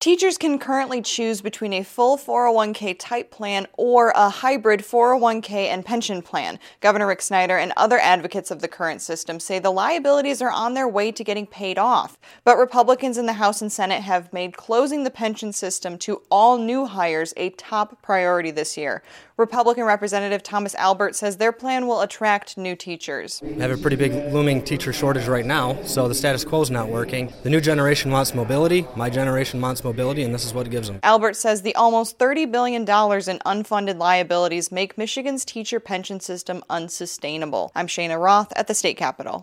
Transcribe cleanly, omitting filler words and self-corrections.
Teachers can currently choose between a full 401k type plan or a hybrid 401k and pension plan. Governor Rick Snyder and other advocates of the current system say the liabilities are on their way to getting paid off. But Republicans in the House and Senate have made closing the pension system to all new hires a top priority this year. Republican Representative Thomas Albert says their plan will attract new teachers. We have a pretty big looming teacher shortage right now, so the status quo is not working. The new generation wants mobility, my generation wants mobility, and this is what it gives them. Albert says the almost $30 billion in unfunded liabilities make Michigan's teacher pension system unsustainable. I'm Shana Roth at the State Capitol.